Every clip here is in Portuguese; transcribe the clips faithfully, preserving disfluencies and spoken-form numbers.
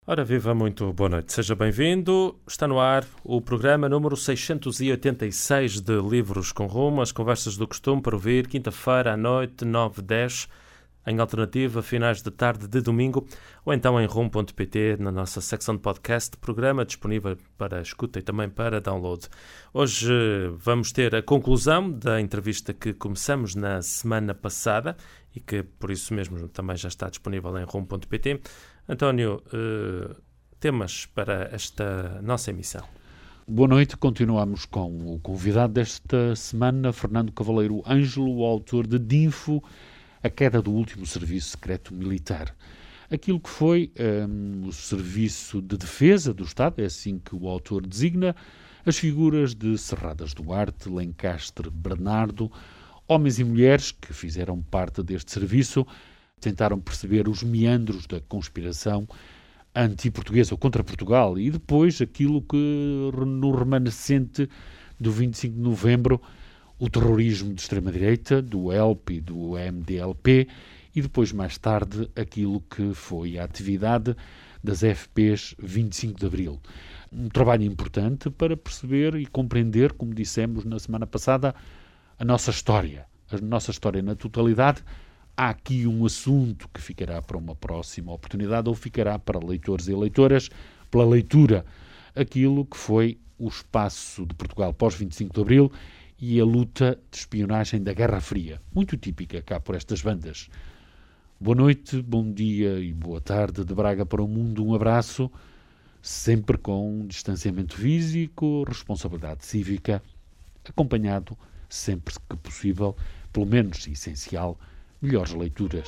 Ora viva, muito boa noite, seja bem-vindo. Está no ar o programa número seiscentos e oitenta e seis de Livros com Rumo, as conversas do costume para ouvir quinta-feira à noite, nove e dez, em alternativa, finais de tarde de domingo, ou então em rumo ponto pt, na nossa secção de podcast, programa disponível para escuta e também para download. Hoje vamos ter a conclusão da entrevista que começamos na semana passada e que, por isso mesmo, também já está disponível em rumo ponto pt. António, uh, temas para esta nossa emissão. Boa noite, continuamos com o convidado desta semana, Fernando Cavaleiro Ângelo, o autor de Dinfo, A Queda do Último Serviço Secreto Militar. Aquilo que foi um, o Serviço de Defesa do Estado, é assim que o autor designa, as figuras de Serradas Duarte, Lencastre, Bernardo, homens e mulheres que fizeram parte deste serviço, tentaram perceber os meandros da conspiração anti-portuguesa ou contra Portugal e depois aquilo que no remanescente do vinte e cinco de novembro, o terrorismo de extrema-direita, do E L P e do M D L P e depois mais tarde aquilo que foi a atividade das F Pês vinte e cinco de abril. Um trabalho importante para perceber e compreender, como dissemos na semana passada, a nossa história, a nossa história na totalidade. Há aqui um assunto que ficará para uma próxima oportunidade ou ficará para leitores e leitoras, pela leitura, aquilo que foi o espaço de Portugal pós vinte e cinco de abril e a luta de espionagem da Guerra Fria, muito típica cá por estas bandas. Boa noite, bom dia e boa tarde de Braga para o mundo, um abraço, sempre com distanciamento físico, responsabilidade cívica, acompanhado, sempre que possível, pelo menos essencial, melhores leituras.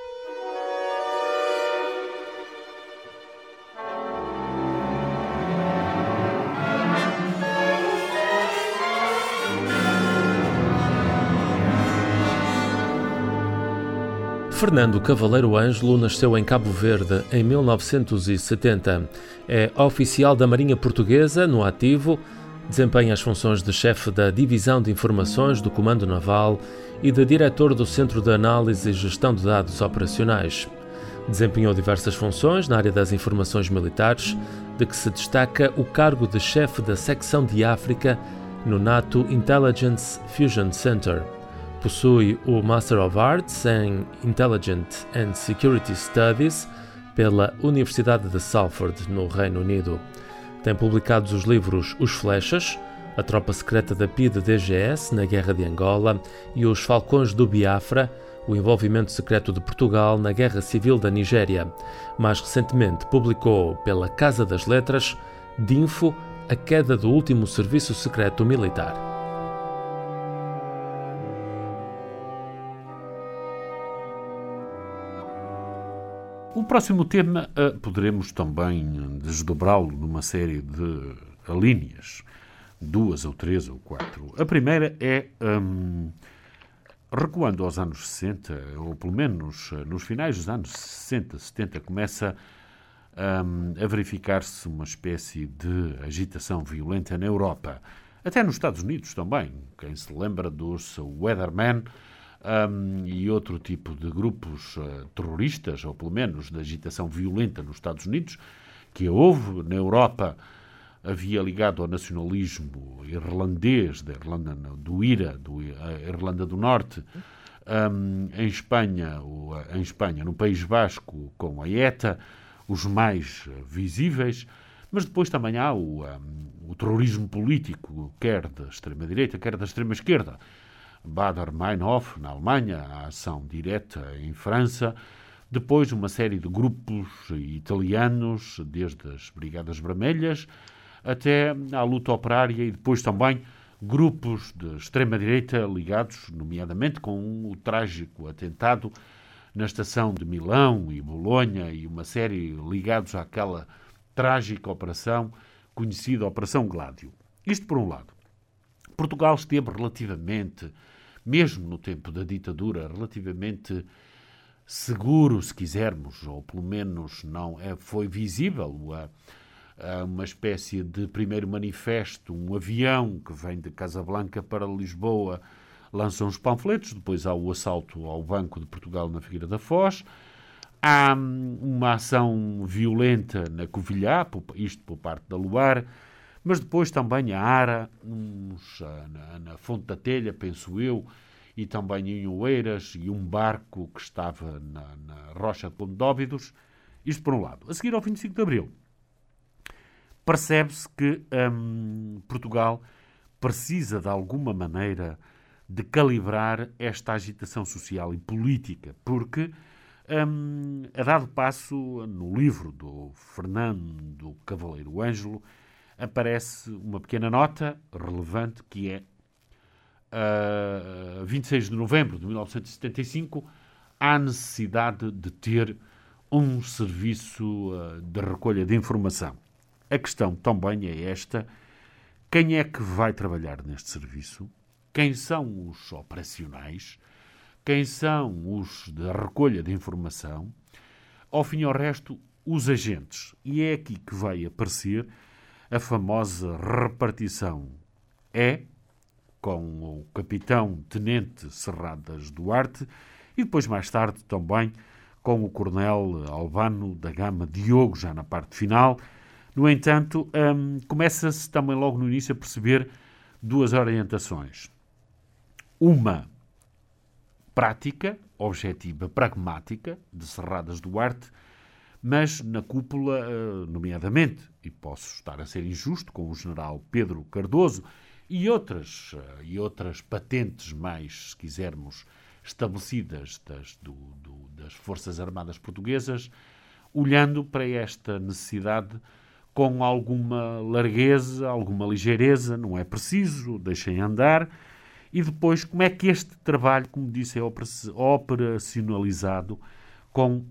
Fernando Cavaleiro Ângelo nasceu em Cabo Verde em mil novecentos e setenta. É oficial da Marinha Portuguesa, no ativo, desempenha as funções de chefe da Divisão de Informações do Comando Naval e de diretor do Centro de Análise e Gestão de Dados Operacionais. Desempenhou diversas funções na área das informações militares, de que se destaca o cargo de chefe da secção de África no NATO Intelligence Fusion Center. Possui o Master of Arts em Intelligence and Security Studies pela Universidade de Salford, no Reino Unido. Tem publicado os livros Os Flechas, A Tropa Secreta da P I D D G S na Guerra de Angola e Os Falcões do Biafra, o envolvimento secreto de Portugal na Guerra Civil da Nigéria. Mais recentemente publicou pela Casa das Letras Dinfo, A Queda do Último Serviço Secreto Militar. O próximo tema uh, poderemos também desdobrá-lo numa série de alíneas, duas ou três ou quatro. A primeira é, um, recuando aos anos sessenta, ou pelo menos nos finais dos anos sessenta, setenta, começa um, a verificar-se uma espécie de agitação violenta na Europa. Até nos Estados Unidos também. Quem se lembra dos Weathermen, Um, e outro tipo de grupos uh, terroristas, ou pelo menos de agitação violenta nos Estados Unidos, que houve na Europa, havia ligado ao nacionalismo irlandês, da Irlanda, do I R A, do Irlanda do Norte, um, em Espanha, o, em Espanha, no País Basco, com a ETA, os mais visíveis, mas depois também há o, um, o terrorismo político, quer da extrema-direita, quer da extrema-esquerda. Baader-Meinhof, na Alemanha, a ação direta em França, depois uma série de grupos italianos, desde as Brigadas Vermelhas até à luta operária e depois também grupos de extrema-direita ligados, nomeadamente, com o trágico atentado na estação de Milão e Bolonha e uma série ligados àquela trágica operação conhecida Operação Gládio. Isto por um lado. Portugal esteve relativamente, mesmo no tempo da ditadura, relativamente seguro, se quisermos, ou pelo menos não é, foi visível a, a uma espécie de primeiro manifesto, um avião que vem de Casablanca para Lisboa, lança uns panfletos, depois há o assalto ao Banco de Portugal na Figueira da Foz, Há uma ação violenta na Covilhã, isto por parte da Luar, mas depois também a Ara, uns, na, na Fonte da Telha, penso eu, e também em Oeiras, e um barco que estava na, na Rocha de Condóbidos. Isto por um lado. A seguir, ao vinte e cinco de Abril, percebe-se que hum, Portugal precisa, de alguma maneira, de calibrar esta agitação social e política, porque, hum, a dado passo, no livro do Fernando Cavaleiro Ângelo, aparece uma pequena nota relevante que é uh, vinte e seis de novembro de mil novecentos e setenta e cinco, há necessidade de ter um serviço uh, de recolha de informação. A questão também é esta: quem é que vai trabalhar neste serviço? Quem são os operacionais? Quem são os da recolha de informação? Ao fim e ao resto, os agentes. E é aqui que vai aparecer a famosa repartição E, com o capitão-tenente Serradas Duarte, e depois, mais tarde, também com o coronel Albano da Gama Diogo, já na parte final. No entanto, hum, começa-se também logo no início a perceber duas orientações. Uma prática, objetiva, pragmática, de Serradas Duarte, mas na cúpula, nomeadamente, e posso estar a ser injusto, com o general Pedro Cardoso e outras, e outras patentes mais, se quisermos, estabelecidas das, do, do, das Forças Armadas Portuguesas, olhando para esta necessidade com alguma largueza, alguma ligeireza, não é preciso, deixem andar. E depois, como é que este trabalho, como disse, é operacionalizado com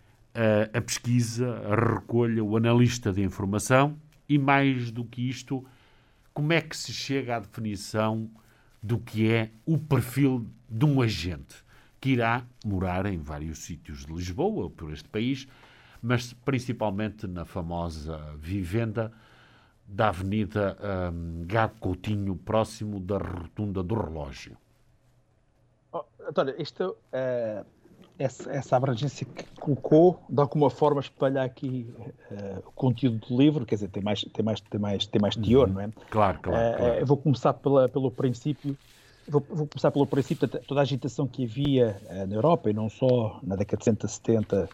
a pesquisa, a recolha, o analista de informação e, mais do que isto, como é que se chega à definição do que é o perfil de um agente que irá morar em vários sítios de Lisboa, por este país, mas principalmente na famosa vivenda da Avenida um, Gago Coutinho, próximo da Rotunda do Relógio. Oh, António, isto... Uh... Essa, essa abrangência que colocou, de alguma forma, espalha aqui uh, o conteúdo do livro, quer dizer, tem mais, tem mais, tem mais, tem mais teor, não é? Claro, claro. Uh, claro. Eu vou começar pela, pelo princípio, vou, vou começar pelo princípio, toda a agitação que havia uh, na Europa, e não só na década de sessenta, setenta,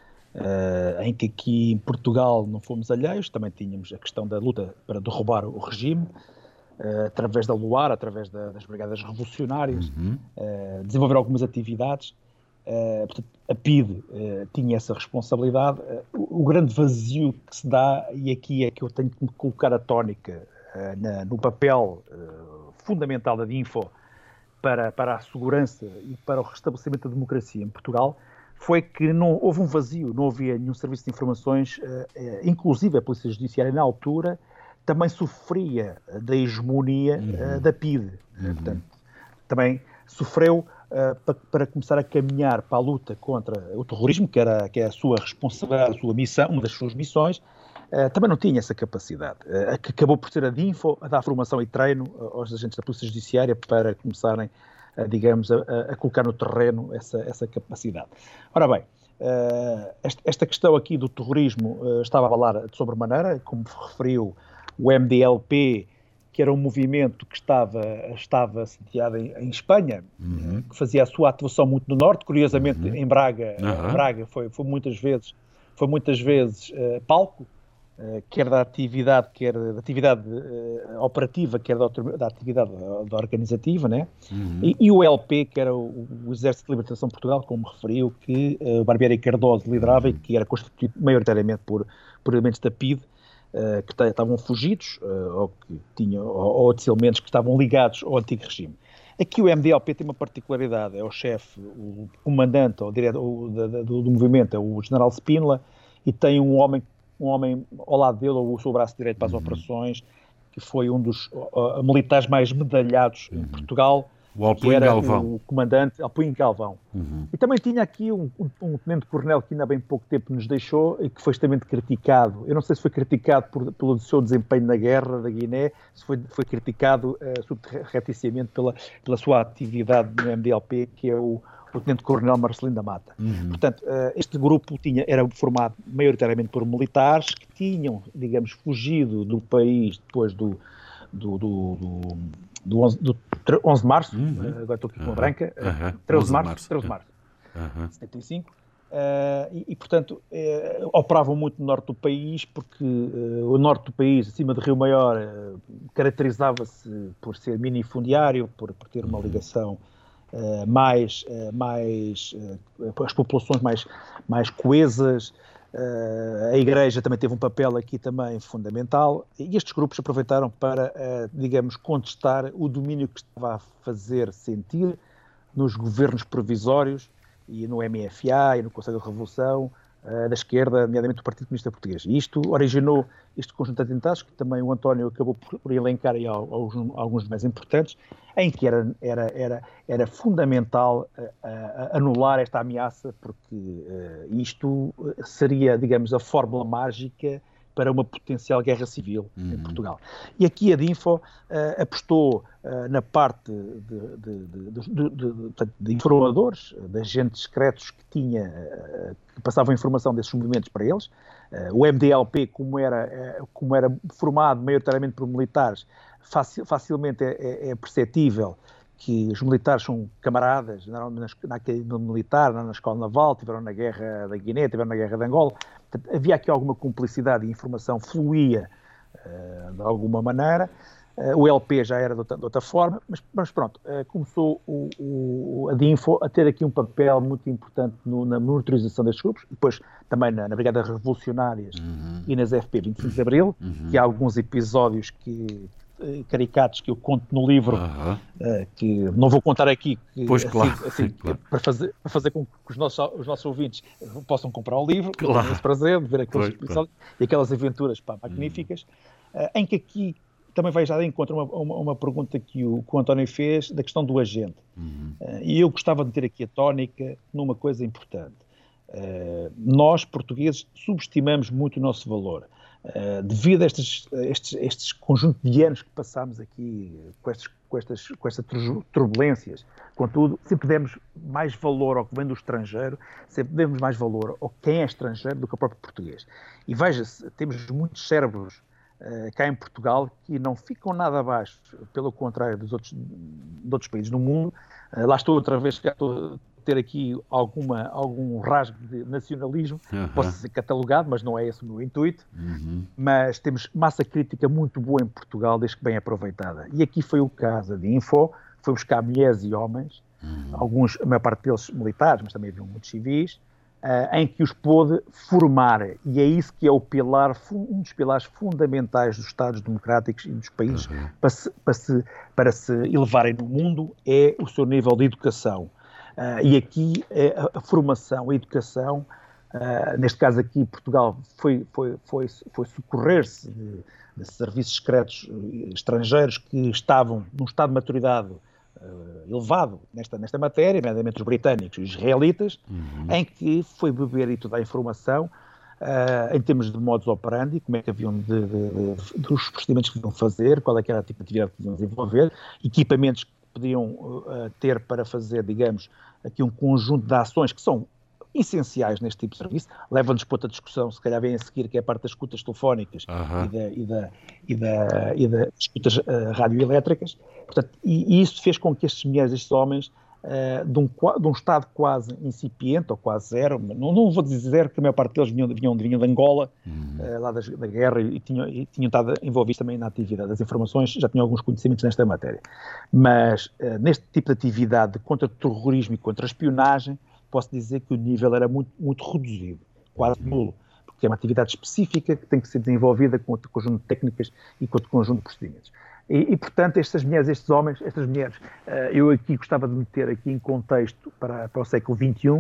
uh, em que aqui em Portugal não fomos alheios, também tínhamos a questão da luta para derrubar o regime, uh, através da Luar, através da, das brigadas revolucionárias, uhum. uh, desenvolver algumas atividades. Uh, portanto, a P I D uh, tinha essa responsabilidade. Uh, o, o grande vazio que se dá, e aqui é que eu tenho que me colocar a tónica uh, na, no papel uh, fundamental da DINFO para, para a segurança e para o restabelecimento da democracia em Portugal, foi que não, houve um vazio, não havia nenhum serviço de informações, uh, uh, inclusive a Polícia Judiciária na altura também sofria da hegemonia uh, da P I D. Uhum. Portanto, também sofreu Uh, para, para começar a caminhar para a luta contra o terrorismo, que era, que é a sua responsabilidade, a sua missão, uma das suas missões, uh, também não tinha essa capacidade, uh, que acabou por ser a DINFO a dar formação e treino uh, aos agentes da Polícia Judiciária para começarem, uh, digamos, a, a colocar no terreno essa, essa capacidade. Ora bem, uh, esta, esta questão aqui do terrorismo uh, estava a falar de sobremaneira, como referiu o M D L P, que era um movimento que estava, estava sediado em, em Espanha, uhum. que fazia a sua atuação muito no norte, curiosamente uhum. em Braga, uhum. Braga foi, foi muitas vezes, foi muitas vezes uh, palco, uh, quer da atividade, quer da atividade uh, operativa, quer da, da atividade da organizativa, né? Uhum. e, e o L P, que era o, o Exército de Libertação de Portugal, como referiu, que uh, o Barbieri e Cardoso liderava, uhum. e que era constituído maioritariamente por, por elementos da P I D, Uh, que estavam fugidos, uh, ou, que tinham, ou, ou de elementos que estavam ligados ao antigo regime. Aqui o M D L P tem uma particularidade, é o chefe, o comandante ou diretor, o, do, do, do movimento, é o general Spínola, e tem um homem, um homem ao lado dele, ou o seu braço direito para as uhum. operações, que foi um dos uh, militares mais medalhados uhum. em Portugal, o Alpuim Galvão. O comandante Alpuim Galvão. Uhum. E também tinha aqui um, um, um tenente-coronel que ainda há bem pouco tempo nos deixou e que foi extremamente criticado. Eu não sei se foi criticado por, pelo seu desempenho na guerra da Guiné, se foi, foi criticado uh, subrepticiamente pela, pela sua atividade no M D L P, que é o, o Tenente-Coronel Marcelino da Mata. Uhum. Portanto, este grupo tinha, era formado maioritariamente por militares que tinham, digamos, fugido do país depois do, do, do, do, do, onze, do onze de março, uhum. agora estou aqui com a uhum. branca, uhum. treze de março, treze de março, uhum. setenta e cinco, uh, e, e, portanto, uh, operavam muito no norte do país, porque uh, o norte do país, acima de Rio Maior, uh, caracterizava-se por ser minifundiário, por, por ter uma ligação Uh, mais, uh, mais uh, as populações mais, mais coesas, uh, a Igreja também teve um papel aqui também fundamental, e estes grupos aproveitaram para, uh, digamos, contestar o domínio que estava a fazer sentir nos governos provisórios e no M F A e no Conselho da Revolução, uh, da esquerda, nomeadamente do Partido Comunista Português. E isto originou este conjunto de atentados, que também o António acabou por, por elencar aí alguns, alguns mais importantes, em que era, era, era, era fundamental uh, uh, anular esta ameaça, porque uh, isto seria, digamos, a fórmula mágica para uma potencial guerra civil uhum. em Portugal. E aqui a DINFO uh, apostou uh, na parte de, de, de, de, de, de, de informadores, de agentes secretos que, tinha, uh, que passavam informação desses movimentos para eles. Uh, o M D L P, como era, uh, como era formado maioritariamente por militares, facil, facilmente é, é, é perceptível que os militares são camaradas, na, na academia militar, na escola naval, estiveram na guerra da Guiné, estiveram na guerra de Angola. Portanto, havia aqui alguma cumplicidade e a informação fluía uh, de alguma maneira. Uh, o L P já era de outra, de outra forma, mas, mas pronto, uh, começou o, o, a DINFO a ter aqui um papel muito importante no, na monitorização destes grupos, depois também na, na Brigada Revolucionárias uhum. e nas F P vinte e cinco de Abril, uhum. que há alguns episódios que... caricatos que eu conto no livro, uh-huh. uh, que não vou contar aqui, que, pois, assim, claro, assim, claro. Para, fazer, para fazer com que os nossos, os nossos ouvintes possam comprar o livro, claro. tenham esse prazer de ver aqueles pois, episódios claro. e aquelas aventuras pá, magníficas, uh, em que aqui também vai já de encontro uma, uma, uma pergunta que o, que o António fez da questão do agente. Uhum. Uh, e eu gostava de ter aqui a tónica numa coisa importante. Uh, nós, portugueses, subestimamos muito o nosso valor. Uh, devido a estes, estes, estes conjunto de anos que passámos aqui com, estes, com, estas, com estas turbulências, contudo, sempre demos mais valor ao que vem do estrangeiro, sempre demos mais valor ao quem é estrangeiro do que ao próprio português. E veja-se, temos muitos cérebros uh, cá em Portugal que não ficam nada abaixo, pelo contrário dos outros, de outros países do mundo. Uh, lá estou outra vez, já estou ter aqui alguma, algum rasgo de nacionalismo, uhum. posso ser catalogado, mas não é esse o meu intuito, uhum. mas temos massa crítica muito boa em Portugal, desde que bem aproveitada. E aqui foi o caso, a DINFO foi buscar mulheres e homens, uhum. alguns, a maior parte deles militares, mas também haviam muitos civis, uh, em que os pôde formar, e é isso que é o pilar, um dos pilares fundamentais dos Estados democráticos e dos países uhum. para, se, para, se, para se elevarem no mundo, é o seu nível de educação. Uh, e aqui a, a formação, a educação, uh, neste caso aqui Portugal foi, foi, foi, foi socorrer-se de, de serviços secretos estrangeiros que estavam num estado de maturidade uh, elevado nesta, nesta matéria, nomeadamente os britânicos e os israelitas, uhum. em que foi beber e toda a informação uh, em termos de modus operandi, como é que haviam de, de, de, dos procedimentos que deviam fazer, qual é que era a tipo de atividade que deviam desenvolver, equipamentos que podiam uh, ter para fazer, digamos, aqui um conjunto de ações que são essenciais neste tipo de serviço, leva-nos para outra discussão, se calhar vem a seguir, que é a parte das escutas telefónicas uh-huh. e, da, e, da, e, da, e das escutas uh, radioelétricas. Portanto, e, e isso fez com que estas mulheres, estes homens, uh, de, um, de um estado quase incipiente, ou quase zero, não, não vou dizer que a maior parte deles vinham, vinham, vinham de Angola, uh-huh. uh, lá das, da guerra, e tinham, e tinham estado envolvidos também na atividade das informações, já tinham alguns conhecimentos nesta matéria. Mas, uh, neste tipo de atividade de contra-terrorismo e contra-espionagem, posso dizer que o nível era muito, muito reduzido, quase nulo, porque é uma atividade específica que tem que ser desenvolvida com outro conjunto de técnicas e com outro conjunto de procedimentos. E, e portanto, estas mulheres, estes homens, estas mulheres, uh, eu aqui gostava de meter aqui em contexto para, para o século vinte e um, uh,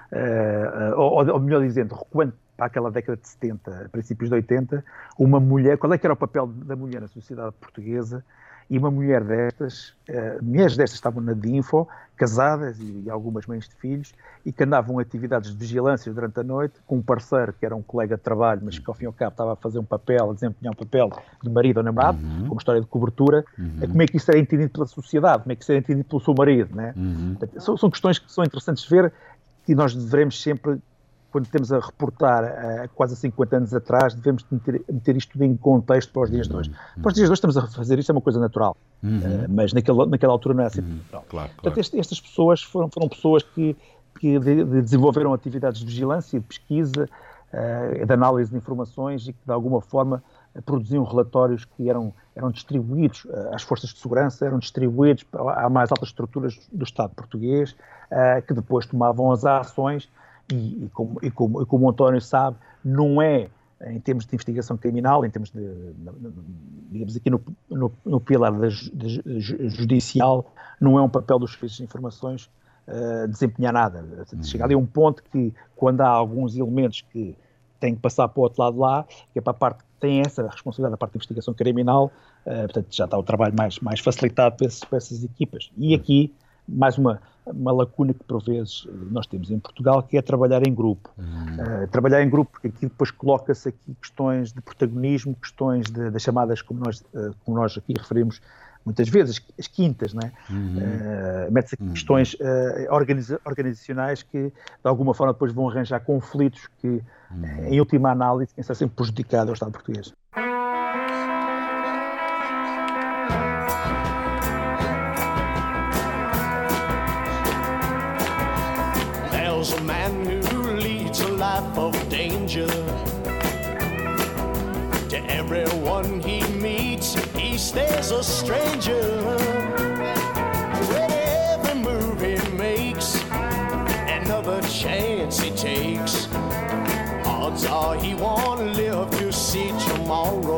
uh, ou, ou melhor dizendo, recuando para aquela década de setenta, princípios de oitenta, uma mulher, qual é que era o papel da mulher na sociedade portuguesa? e uma mulher destas, uh, mulheres destas estavam na DINFO, casadas e, e algumas mães de filhos, e que andavam em atividades de vigilância durante a noite, com um parceiro que era um colega de trabalho, mas que ao fim e ao cabo estava a fazer um papel, a desempenhar um papel de marido ou namorado, uhum. como história de cobertura. Uhum. Como é que isso era entendido pela sociedade? Como é que isso era entendido pelo seu marido? Né? Uhum. São, são questões que são interessantes de ver, que nós devemos sempre, quando temos a reportar há quase cinquenta anos atrás, devemos meter, meter isto tudo em contexto para os dias de hoje. Uhum. Para os dias de hoje estamos a fazer isto, é uma coisa natural, uhum. uh, mas naquela, naquela altura não é assim uhum. natural. Claro, claro. Portanto, este, estas pessoas foram, foram pessoas que, que de, de desenvolveram atividades de vigilância, de pesquisa, uh, de análise de informações e que de alguma forma uh, produziam relatórios que eram, eram distribuídos uh, às forças de segurança, eram distribuídos às mais altas estruturas do Estado português, uh, que depois tomavam as ações. E, e, como, e, como, e como o António sabe, não é, em termos de investigação criminal, em termos de, digamos aqui no, no, no pilar da, de, de, judicial, não é um papel dos serviços de informações uh, desempenhar nada. Chega ali a um ponto que, quando há alguns elementos que têm que passar para o outro lado lá, que é para a parte que tem essa responsabilidade da parte de investigação criminal, uh, portanto já está o trabalho mais, mais facilitado para, esses, para essas equipas. E aqui, mais uma, uma lacuna que por vezes nós temos em Portugal, que é trabalhar em grupo. Uhum. Uh, trabalhar em grupo, porque aqui depois coloca-se aqui questões de protagonismo, questões de, das chamadas, como nós, uh, como nós aqui referimos muitas vezes, as quintas, não é? Uhum. Uh, mete-se aqui uhum. questões uh, organiza- organizacionais que de alguma forma depois vão arranjar conflitos que, uhum. em última análise, têm sempre prejudicado ao Estado português. A man who leads a life of danger. To everyone he meets, he stays a stranger. With every move he makes, another chance he takes, odds are he won't live to see tomorrow.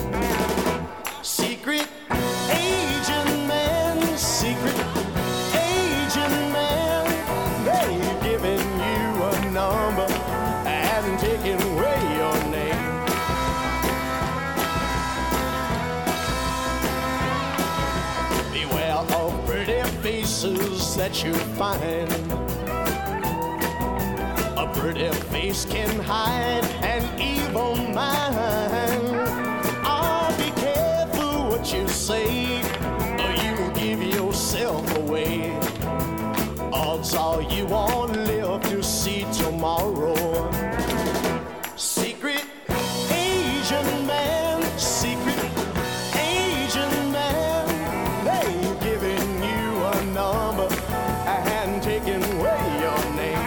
Secret agent man, secret agent man, they've given you a number and taken away your name. Beware of pretty faces that you find. A pretty face can hide an evil mind. Oh, be careful what you say, or you give yourself away. Odds are you won't live to see tomorrow. Secret Asian man, secret Asian man, they've given you a number and taken away your name.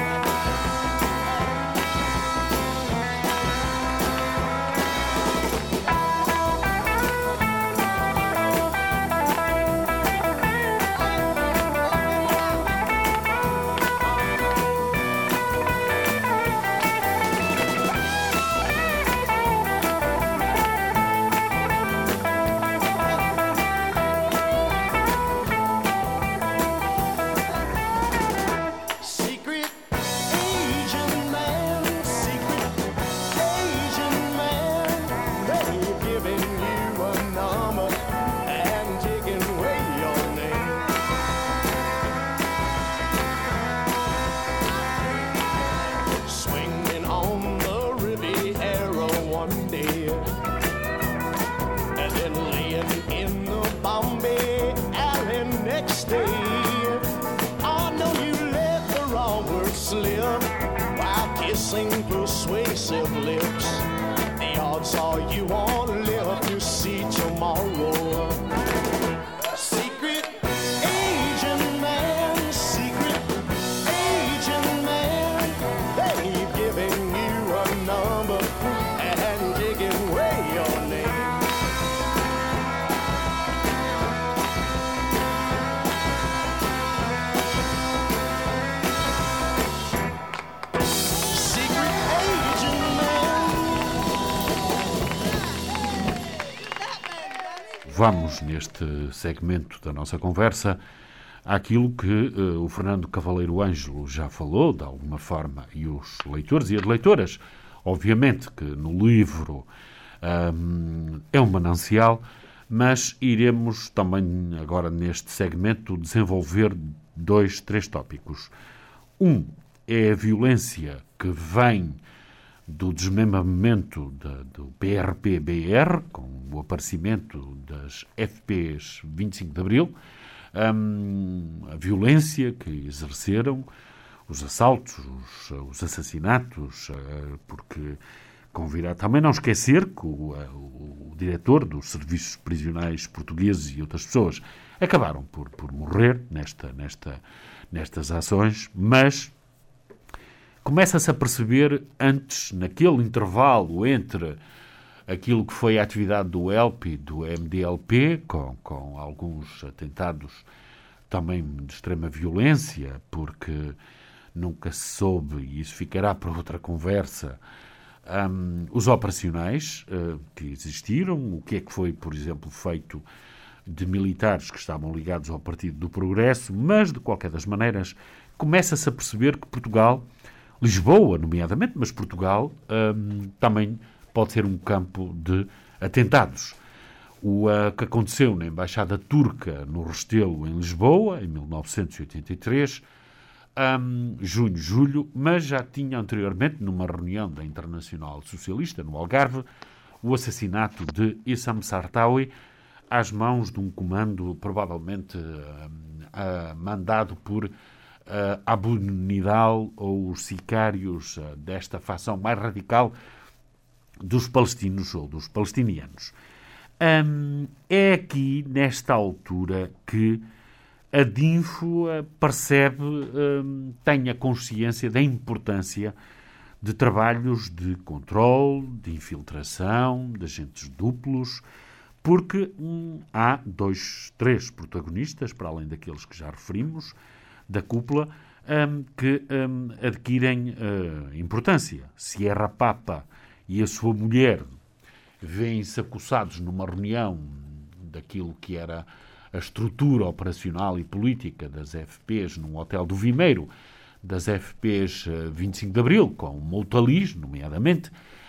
Persuasive lips, the odds are you won't live to see tomorrow. Secret Asian man, secret Asian man, they've given you a number and taken away your name. Vamos, neste segmento da nossa conversa, àquilo que uh, o Fernando Cavaleiro Ângelo já falou, de alguma forma, e os leitores e as leitoras. Obviamente que no livro um, é um manancial, mas iremos também agora neste segmento desenvolver dois, três tópicos. Um é a violência que vem do desmembramento da, do P R P B R, com o aparecimento das F Ps vinte e cinco de Abril, um, a violência que exerceram, os assaltos, os, os assassinatos, uh, porque convirá também não esquecer que o, o, o diretor dos serviços prisionais portugueses e outras pessoas acabaram por, por morrer nesta, nesta, nestas ações, mas começa-se a perceber antes, naquele intervalo entre aquilo que foi a atividade do E L P e do M D L P, com, com alguns atentados também de extrema violência, porque nunca se soube, e isso ficará para outra conversa, um, os operacionais uh, que existiram, o que é que foi, por exemplo, feito de militares que estavam ligados ao Partido do Progresso, mas, de qualquer das maneiras, começa-se a perceber que Portugal, Lisboa, nomeadamente, mas Portugal um, também pode ser um campo de atentados. O uh, que aconteceu na Embaixada Turca no Restelo, em Lisboa, em mil novecentos e oitenta e três, um, junho, julho, mas já tinha anteriormente, numa reunião da Internacional Socialista, no Algarve, o assassinato de Issam Sartawi às mãos de um comando provavelmente uh, uh, mandado por Uh, Abu Nidal ou os sicários uh, desta facção mais radical dos palestinos ou dos palestinianos. Um, é aqui, nesta altura, que a DINFO uh, percebe, um, tem a consciência da importância de trabalhos de controle, de infiltração, de agentes duplos, porque um, há dois, três protagonistas, para além daqueles que já referimos, da cúpula, um, que um, adquirem uh, importância. Sierra Papa e a sua mulher vêm-se acossados numa reunião daquilo que era a estrutura operacional e política das F Ps num hotel do Vimeiro, das F Ps uh, vinte e cinco de Abril, com Moutalis, nomeadamente,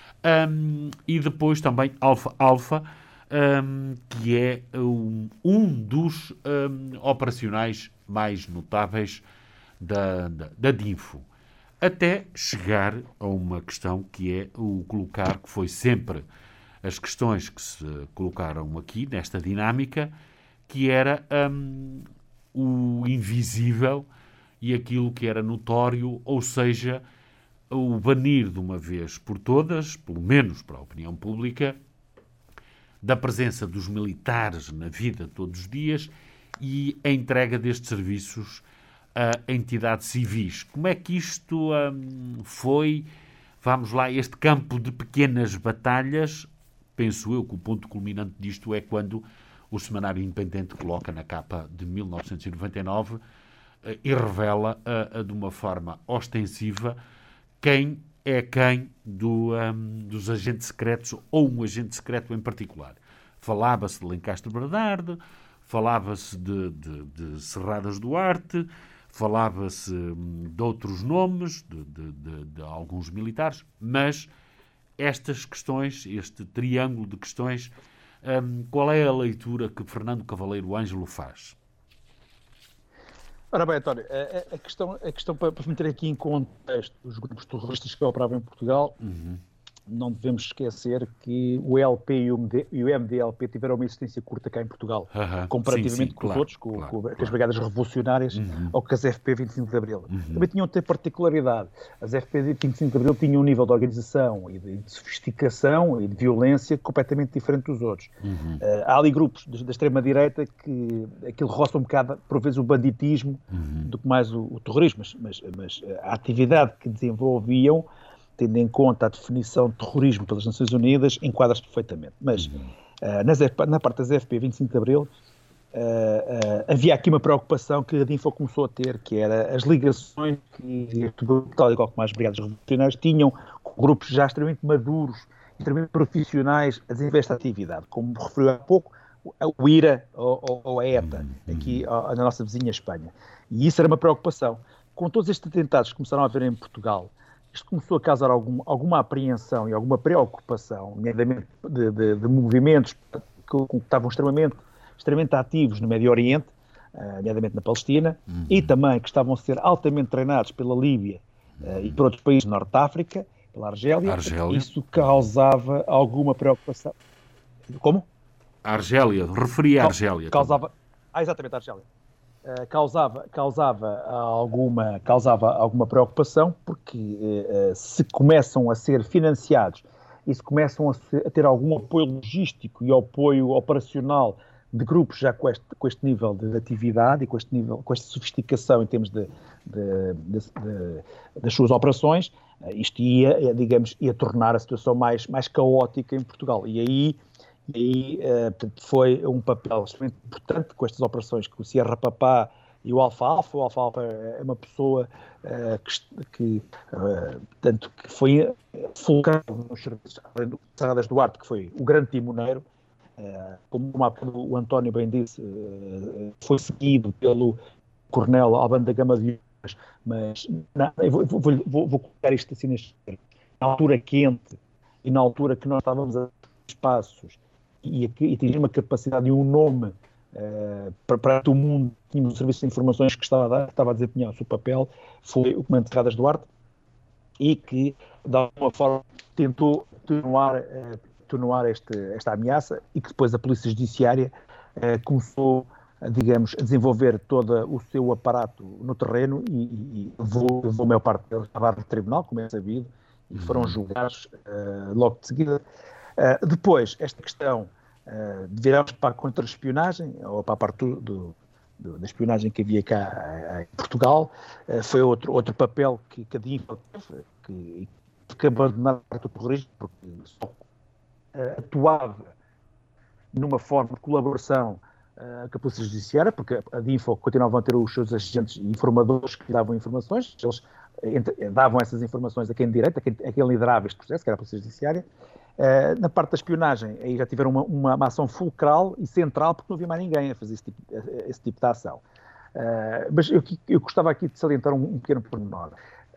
um, e depois também Alfa Alfa, um, que é um, um dos um, operacionais mais notáveis da, da, da DINFO, até chegar a uma questão que é o colocar, que foi sempre as questões que se colocaram aqui, nesta dinâmica, que era um, o invisível e aquilo que era notório, ou seja, o banir de uma vez por todas, pelo menos para a opinião pública, da presença dos militares na vida de todos os dias e a entrega destes serviços a entidades civis. Como é que isto hum, foi, vamos lá, este campo de pequenas batalhas? Penso eu que o ponto culminante disto é quando o Semanário Independente coloca na capa de mil novecentos e noventa e nove eh, e revela uh, uh, de uma forma ostensiva quem é quem do, um, dos agentes secretos, ou um agente secreto em particular. Falava-se de Lencastre Bernardo, falava-se de, de, de Serradas Duarte, falava-se de outros nomes, de, de, de, de alguns militares, mas estas questões, este triângulo de questões, um, qual é a leitura que Fernando Cavaleiro Ângelo faz? Ora bem, António, a, a, questão, a questão para, para meter aqui em contexto os grupos terroristas que operavam em Portugal, uhum. não devemos esquecer que o E L P e o, e o M D L P tiveram uma existência curta cá em Portugal, uh-huh. comparativamente sim, sim, com claro, os outros, com, claro, com, claro. com as Brigadas Revolucionárias uhum. ou com as F P vinte e cinco de Abril. Uhum. Também tinham ter particularidade. As F P vinte e cinco de Abril tinham um nível de organização e de, de sofisticação e de violência completamente diferente dos outros. Uhum. Uh, há ali grupos da extrema-direita que aquilo roça um bocado, por vezes, o banditismo uhum. do que mais o, o terrorismo, mas, mas, mas a atividade que desenvolviam, tendo em conta a definição de terrorismo pelas Nações Unidas, enquadra-se perfeitamente. Mas uhum. uh, nas, na parte das F P vinte e cinco de Abril, uh, uh, havia aqui uma preocupação que a DINFO começou a ter, que era as ligações que, tal e qual como as Brigadas Revolucionárias, tinham com grupos já extremamente maduros, extremamente profissionais a desenvolver esta atividade, como referiu há pouco, o I R A ou, ou a ETA, uhum. aqui ó, na nossa vizinha Espanha. E isso era uma preocupação. Com todos estes atentados que começaram a haver em Portugal, isto começou a causar algum, alguma apreensão e alguma preocupação, nomeadamente de, de, de movimentos que, que estavam extremamente, extremamente ativos no Médio Oriente, uh, nomeadamente na Palestina, uhum. e também que estavam a ser altamente treinados pela Líbia uh, e por outros países do Norte de África, pela Argélia. Argélia. Isso causava alguma preocupação. Como? A Argélia, referia a Argélia. Causava, ah, exatamente, a Argélia. Uh, causava, causava, alguma, causava alguma preocupação, porque uh, se começam a ser financiados e se começam a, ser, a ter algum apoio logístico e apoio operacional de grupos já com este, com este nível de atividade e com este nível, com esta sofisticação em termos de, de, de, de, das suas operações, uh, isto ia, digamos, ia tornar a situação mais, mais caótica em Portugal. E aí E aí uh, foi um papel extremamente importante com estas operações que o Sierra Papá e o Alfa Alfa. O Alfa Alfa é uma pessoa uh, que, que, uh, tanto que foi fulcrado nos serviços do Serradas do Arte, que foi o grande timoneiro, uh, como o António bem disse, uh, foi seguido pelo Coronel Albano da Gama de Unas, mas não, eu vou, vou, vou, vou colocar isto assim neste na altura quente e na altura que nós estávamos a espaços e, e tinha uma capacidade e um nome uh, para, para o mundo, tínhamos um serviço de informações que estava a, dar, que estava a desempenhar o seu papel, foi o Comando de Serradas do Arte, e que, de alguma forma, tentou atenuar, uh, atenuar este, esta ameaça, e que depois a Polícia Judiciária uh, começou, uh, digamos, a desenvolver todo o seu aparato no terreno e, e, e levou, levou a maior parte deles a barra de tribunal, como é sabido, e foram julgados uh, logo de seguida. Uh, depois, esta questão uh, de virarmos para a contra-espionagem, ou para a parte do, do, do, da espionagem que havia cá uh, em Portugal, uh, foi outro, outro papel que, que a DINFO teve, que, que abandonar o terrorismo, porque só uh, atuava numa forma de colaboração uh, com a Polícia Judiciária, porque a DINFO continuava a ter os seus agentes e informadores que davam informações, eles entre, davam essas informações a quem de direito, a quem, a quem liderava este processo, que era a Polícia Judiciária. Uh, na parte da espionagem, aí já tiveram uma, uma, uma ação fulcral e central, porque não havia mais ninguém a fazer esse tipo, esse tipo de ação. Uh, mas eu, eu gostava aqui de salientar um, um pequeno pormenor.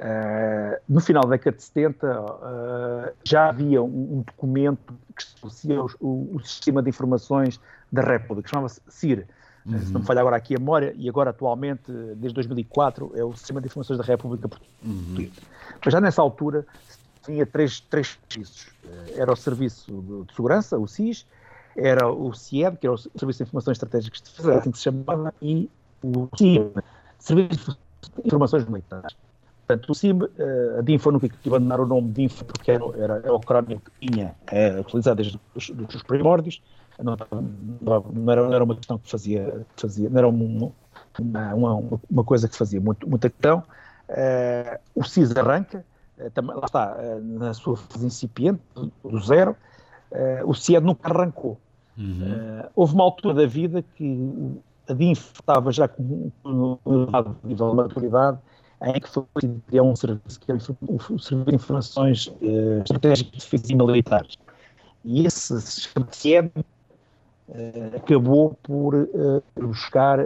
Uh, no final da década de setenta, uh, já havia um, um documento que estabelecia o, o, o Sistema de Informações da República, que chamava-se C I R. Uhum. Uh, se não me falha agora aqui a memória, e agora atualmente, desde dois mil e quatro, é o Sistema de Informações da República Portuguesa. Uhum. Mas já nessa altura tinha três, três serviços. Era o Serviço de Segurança, o S I S, era o C I E D, que era o Serviço de Informações Estratégicas de Defesa, assim que se chamava, e o C I M, Serviço de Informações Militares. Portanto, o C I M, a DINFO nunca quis abandonar o nome de DINFO, porque era, era, era o acrónimo que tinha é, utilizado desde os, dos primórdios, não, não, era, não era uma questão que fazia, fazia não era uma, uma, uma coisa que fazia muito, muita questão. Uh, o C I S arranca, também, lá está, na sua fase incipiente, do zero, uh, o C I E D nunca arrancou. Uhum. Uh, houve uma altura da vida que a DINFO estava já com um elevado nível de maturidade, em que foi criar um serviço, que era o Serviço de Informações uh, Estratégicas de Defesa e Militares. E esse C I E D uh, acabou por uh, buscar uh,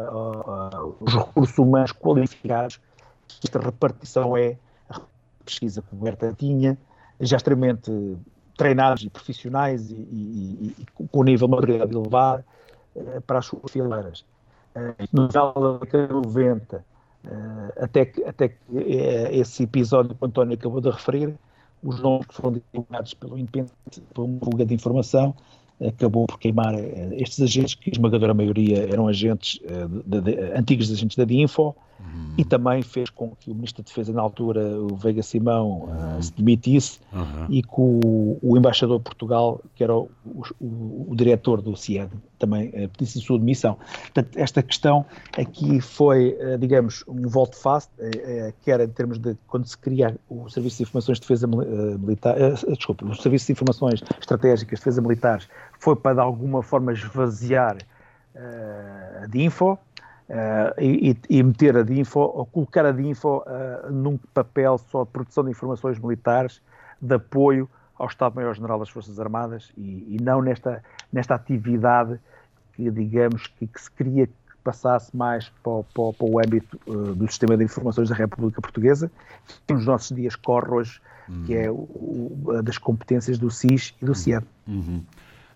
uh, uh, os recursos humanos qualificados. Esta repartição é pesquisa que o Berta tinha, já extremamente treinados e profissionais e, e, e, e com nível de maturidade elevado uh, para as suas fileiras. Uh, no final da década de noventa, uh, até que, até que uh, esse episódio que o António acabou de referir, os nomes que foram divulgados pelo Independente, por uma fuga de informação, acabou por queimar uh, estes agentes, que a esmagadora maioria eram agentes, uh, de, de, de, antigos agentes da DINFO, uhum. E também fez com que o Ministro da Defesa, na altura, o Veiga Simão, uhum. uh, se demitisse, uhum. E que o, o Embaixador de Portugal, que era o, o, o diretor do C I E D, também uh, pedisse a sua demissão. Portanto, esta questão aqui foi, uh, digamos, um volte-face, uh, uh, que era em termos de quando se cria o Serviço de Informações de Defesa uh, Militar, uh, desculpa, o Serviço de Informações Estratégicas de Defesa Militares, foi para, de alguma forma, esvaziar uh, a DINFO, Uh, e, e meter a DINFO, ou colocar a DINFO uh, num papel só de produção de informações militares, de apoio ao Estado-Maior-General das Forças Armadas, e, e não nesta, nesta atividade que, digamos, que, que se queria que passasse mais para, para, para o âmbito uh, do Sistema de Informações da República Portuguesa, que nos nossos dias corre hoje, uhum. Que é o, o, das competências do S I S e do C I E D. Uhum.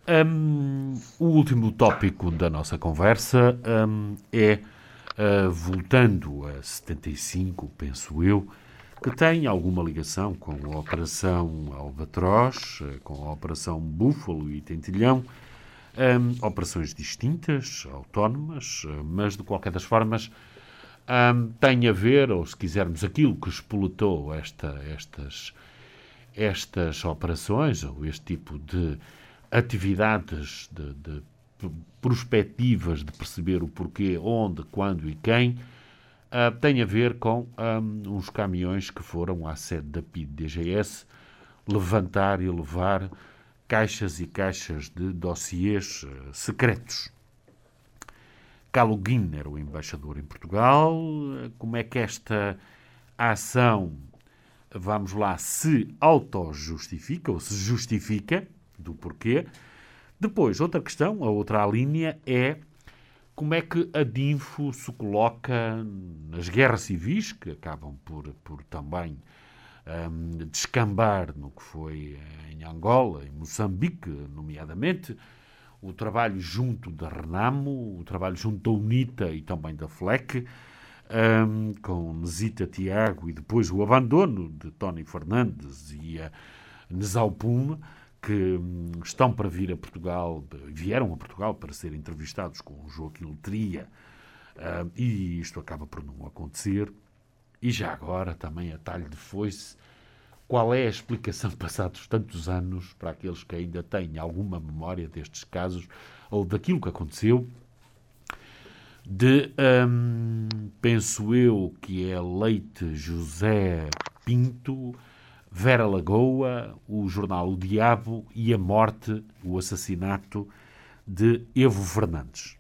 Um, o último tópico da nossa conversa um, é, uh, voltando a setenta e cinco, penso eu, que tem alguma ligação com a Operação Albatroz, com a Operação Búfalo e Tentilhão, um, operações distintas, autónomas, mas de qualquer das formas um, tem a ver, ou se quisermos, aquilo que espoletou esta, estas, estas operações, ou este tipo de atividades, de, de prospectivas de perceber o porquê, onde, quando e quem, Uh, tem a ver com um, uns caminhões que foram à sede da P I D D G S levantar e levar caixas e caixas de dossiês uh, secretos. Calugin era o embaixador em Portugal. Como é que esta ação, vamos lá, se auto-justifica ou se justifica do porquê? Depois, outra questão, a outra linha é como é que a DINFO se coloca nas guerras civis, que acabam por, por também um, descambar no que foi em Angola, em Moçambique, nomeadamente, o trabalho junto da Renamo, o trabalho junto da UNITA e também da FLEC, um, com Nesita Tiago, e depois o abandono de Tony Fernandes e a Nesaupum, que estão para vir a Portugal, vieram a Portugal para ser entrevistados com o Joaquim Letria, uh, e isto acaba por não acontecer. E já agora, também a talho de foice, qual é a explicação, passados tantos anos, para aqueles que ainda têm alguma memória destes casos, ou daquilo que aconteceu, de, um, penso eu, que é Leite José Pinto, Vera Lagoa, o jornal O Diabo e a morte, o assassinato de Evo Fernandes.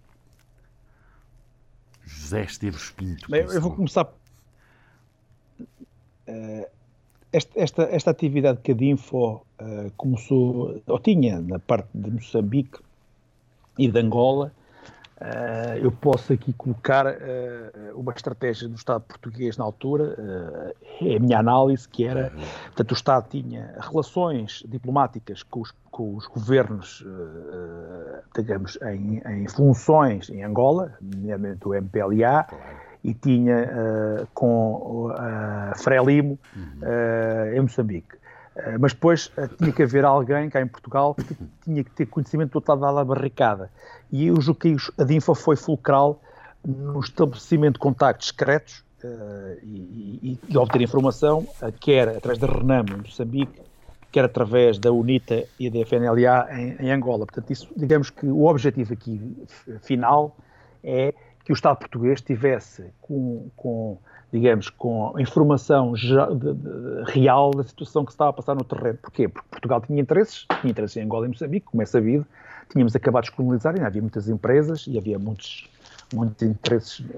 José Esteves Pinto. Bem, eu vou começar... Uh, esta, esta, esta atividade que a DINFO uh, começou, ou tinha, na parte de Moçambique e de Angola, Uh, eu posso aqui colocar uh, uma estratégia do Estado português na altura, uh, é a minha análise, que era, portanto, o Estado tinha relações diplomáticas com os, com os governos, uh, digamos, em, em funções em Angola, nomeadamente o M P L A, e tinha uh, com uh, Frelimo uh, em Moçambique. Uh, mas depois uh, tinha que haver alguém cá em Portugal que tinha que ter conhecimento do outro lado da barricada. E eu julgo que a DINFO foi fulcral no estabelecimento de contactos secretos uh, e, e, e obter informação, uh, quer através da Renamo em Moçambique, quer através da UNITA e da F N L A em, em Angola. Portanto, isso, digamos que o objetivo aqui final é que o Estado português tivesse com... com digamos, com informação já de, de, real da situação que se estava a passar no terreno. Porquê? Porque Portugal tinha interesses, tinha interesses em Angola e Moçambique, como é sabido, tínhamos acabado de colonizar, ainda havia muitas empresas e havia muitos, muitos interesses uh,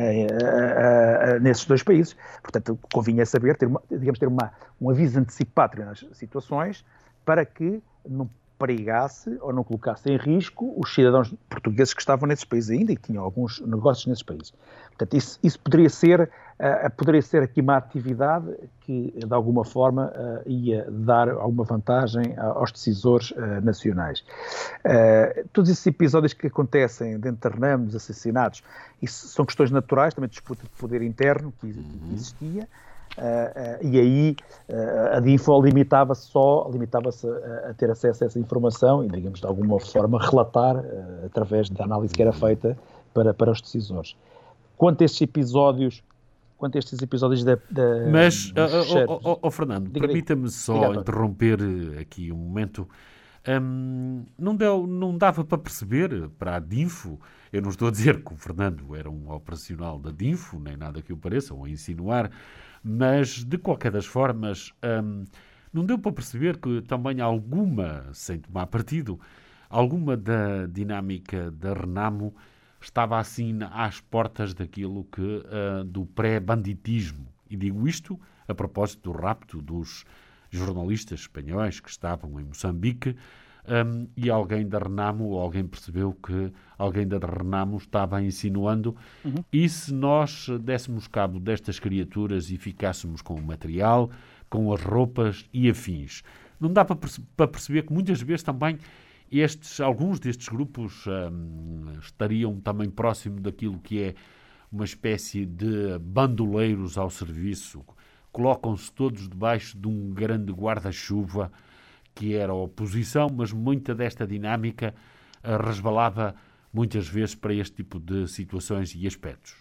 uh, uh, nesses dois países. Portanto, convinha saber, ter uma, digamos, ter uma, um aviso antecipado nas situações para que não perigasse ou não colocasse em risco os cidadãos portugueses que estavam nesses países ainda e que tinham alguns negócios nesses países. Portanto, isso, isso poderia ser, uh, poderia ser aqui uma atividade que, de alguma forma, uh, ia dar alguma vantagem aos decisores uh, nacionais. Uh, todos esses episódios que acontecem dentro de Renamo, dos assassinatos, isso são questões naturais, também de disputa de poder interno que, que existia. Uh, uh, e aí uh, a DINFO limitava-se só, limitava-se a, a ter acesso a essa informação e, digamos, de alguma forma relatar uh, através da análise que era feita para, para os decisores. Quanto a estes episódios, quanto a estes episódios da... da Mas, oh, oh, oh, Fernando, permita-me só diga, interromper aqui um momento. Um, não, deu, não dava para perceber para a DINFO, eu não estou a dizer que o Fernando era um operacional da DINFO, nem nada que o pareça, ou a insinuar, mas, de qualquer das formas, hum, não deu para perceber que também alguma, sem tomar partido, alguma da dinâmica da Renamo estava assim às portas daquilo que, uh, do pré-banditismo. E digo isto a propósito do rapto dos jornalistas espanhóis que estavam em Moçambique, um, e alguém da Renamo, ou alguém percebeu que alguém da Renamo estava insinuando, uhum. E se nós dessemos cabo destas criaturas e ficássemos com o material, com as roupas e afins? Não dá para, perce- para perceber que muitas vezes também estes, alguns destes grupos um, estariam também próximo daquilo que é uma espécie de bandoleiros ao serviço. Colocam-se todos debaixo de um grande guarda-chuva que era a oposição, mas muita desta dinâmica uh, resvalava muitas vezes para este tipo de situações e aspectos.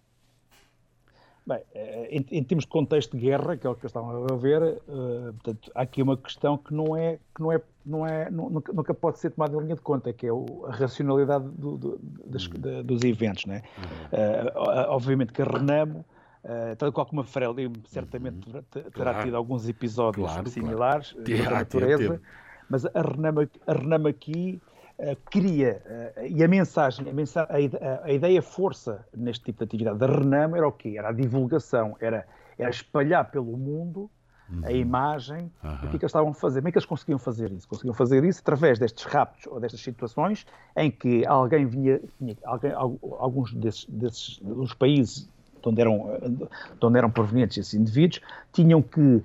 Bem, em, em termos de contexto de guerra, que é o que eu estava a ver, uh, portanto, há aqui uma questão que não é, que não é, não é, nunca, nunca pode ser tomada em linha de conta, que é o, a racionalidade do, do, das, uhum. de, dos eventos, né? Uhum. Uh, obviamente que a Renamo, uh, tal qual como a Frelimo, certamente uhum. terá claro. tido alguns episódios claro, similares claro. da natureza, mas a Renamo, a Renamo aqui Uh, queria, uh, e a mensagem, a, mensa a, a, a ideia força neste tipo de atividade da Renamo era o quê? Era a divulgação, era, era espalhar pelo mundo uhum. a imagem uhum. do que, é que eles estavam a fazer. Como é que eles conseguiam fazer isso? Conseguiam fazer isso através destes raptos ou destas situações em que alguém vinha, vinha alguém, alguns desses, desses dos países de onde eram, de onde eram provenientes esses indivíduos, tinham que